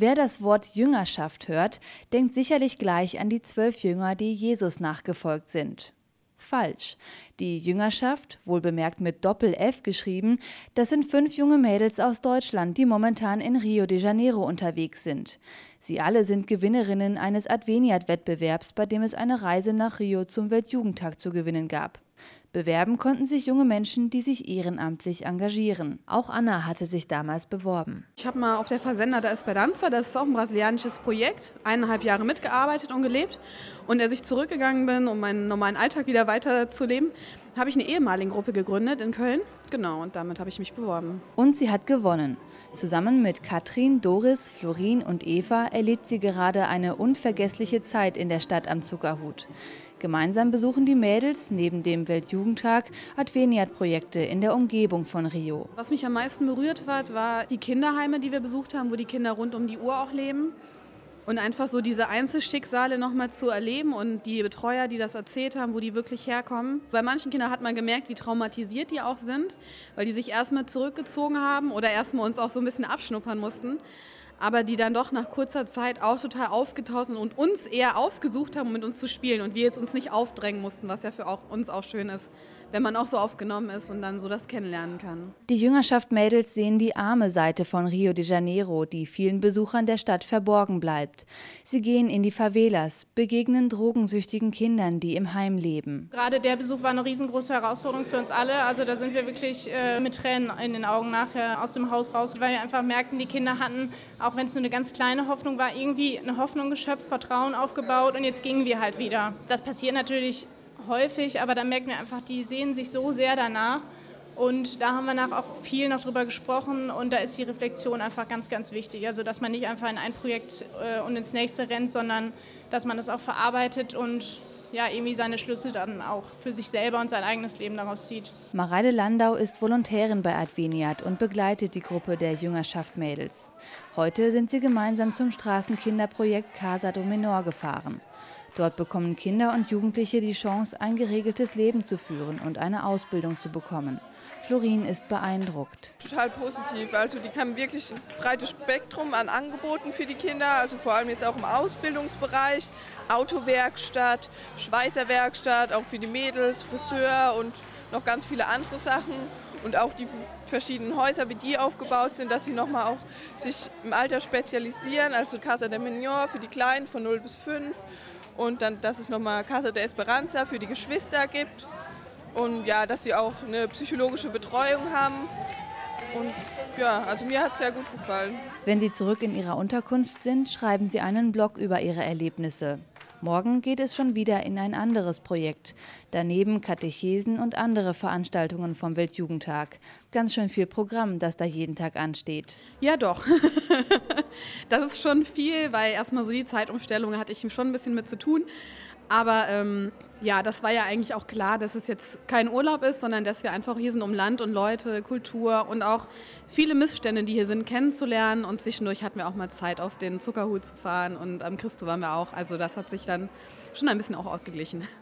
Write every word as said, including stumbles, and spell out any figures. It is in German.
Wer das Wort Jüngerschaft hört, denkt sicherlich gleich an die zwölf Jünger, die Jesus nachgefolgt sind. Falsch. Die Jüngerschaft, wohlbemerkt mit Doppel-F geschrieben, das sind fünf junge Mädels aus Deutschland, die momentan in Rio de Janeiro unterwegs sind. Sie alle sind Gewinnerinnen eines Adveniat-Wettbewerbs, bei dem es eine Reise nach Rio zum Weltjugendtag zu gewinnen gab. Bewerben konnten sich junge Menschen, die sich ehrenamtlich engagieren. Auch Anna hatte sich damals beworben. Ich habe mal auf der Fazenda da Esperança, das ist auch ein brasilianisches Projekt, eineinhalb Jahre mitgearbeitet und gelebt. Und als ich zurückgegangen bin, um meinen normalen Alltag wieder weiterzuleben, habe ich eine Ehemaligengruppe gegründet in Köln. Genau, und damit habe ich mich beworben. Und sie hat gewonnen. Zusammen mit Katrin, Doris, Florin und Eva erlebt sie gerade eine unvergessliche Zeit in der Stadt am Zuckerhut. Gemeinsam besuchen die Mädels neben dem Weltjugendtag Adveniat-Projekte in der Umgebung von Rio. Was mich am meisten berührt hat, war die Kinderheime, die wir besucht haben, wo die Kinder rund um die Uhr auch leben. Und einfach so diese Einzelschicksale nochmal zu erleben und die Betreuer, die das erzählt haben, wo die wirklich herkommen. Bei manchen Kindern hat man gemerkt, wie traumatisiert die auch sind, weil die sich erstmal zurückgezogen haben oder erstmal uns auch so ein bisschen abschnuppern mussten. Aber die dann doch nach kurzer Zeit auch total aufgetaucht sind und uns eher aufgesucht haben, um mit uns zu spielen. Und wir jetzt uns nicht aufdrängen mussten, was ja für auch uns auch schön ist, wenn man auch so aufgenommen ist und dann so das kennenlernen kann. Die Jüngerschaft Mädels sehen die arme Seite von Rio de Janeiro, die vielen Besuchern der Stadt verborgen bleibt. Sie gehen in die Favelas, begegnen drogensüchtigen Kindern, die im Heim leben. Gerade der Besuch war eine riesengroße Herausforderung für uns alle. Also da sind wir wirklich äh, mit Tränen in den Augen nachher aus dem Haus raus, weil wir einfach merkten, die Kinder hatten, auch wenn es nur eine ganz kleine Hoffnung war, irgendwie eine Hoffnung geschöpft, Vertrauen aufgebaut und jetzt gingen wir halt wieder. Das passiert natürlich häufig, aber da merken wir einfach, die sehen sich so sehr danach und da haben wir nach auch viel noch drüber gesprochen und da ist die Reflexion einfach ganz, ganz wichtig. Also dass man nicht einfach in ein Projekt äh, und ins nächste rennt, sondern dass man das auch verarbeitet und ja, irgendwie seine Schlüssel dann auch für sich selber und sein eigenes Leben daraus zieht. Mareile Landau ist Volontärin bei Adveniat und begleitet die Gruppe der Jüngerschaft Mädels. Heute sind sie gemeinsam zum Straßenkinderprojekt Casa do Menor gefahren. Dort bekommen Kinder und Jugendliche die Chance, ein geregeltes Leben zu führen und eine Ausbildung zu bekommen. Florin ist beeindruckt. Total positiv. Also die haben wirklich ein breites Spektrum an Angeboten für die Kinder, also vor allem jetzt auch im Ausbildungsbereich, Autowerkstatt, Schweißerwerkstatt, auch für die Mädels, Friseur und noch ganz viele andere Sachen. Und auch die verschiedenen Häuser, wie die aufgebaut sind, dass sie nochmal auch sich im Alter spezialisieren, also Casa de Menor für die Kleinen von null bis fünf. Und dann, dass es nochmal Casa de Esperança für die Geschwister gibt. Und ja, dass sie auch eine psychologische Betreuung haben. Und ja, also mir hat es sehr gut gefallen. Wenn sie zurück in ihrer Unterkunft sind, schreiben sie einen Blog über ihre Erlebnisse. Morgen geht es schon wieder in ein anderes Projekt. Daneben Katechesen und andere Veranstaltungen vom Weltjugendtag. Ganz schön viel Programm, das da jeden Tag ansteht. Ja, doch. Das ist schon viel, weil erstmal so die Zeitumstellung hatte ich schon ein bisschen mit zu tun. Aber ähm, ja, das war ja eigentlich auch klar, dass es jetzt kein Urlaub ist, sondern dass wir einfach hier sind, um Land und Leute, Kultur und auch viele Missstände, die hier sind, kennenzulernen. Und zwischendurch hatten wir auch mal Zeit, auf den Zuckerhut zu fahren und am Cristo waren wir auch. Also das hat sich dann schon ein bisschen auch ausgeglichen.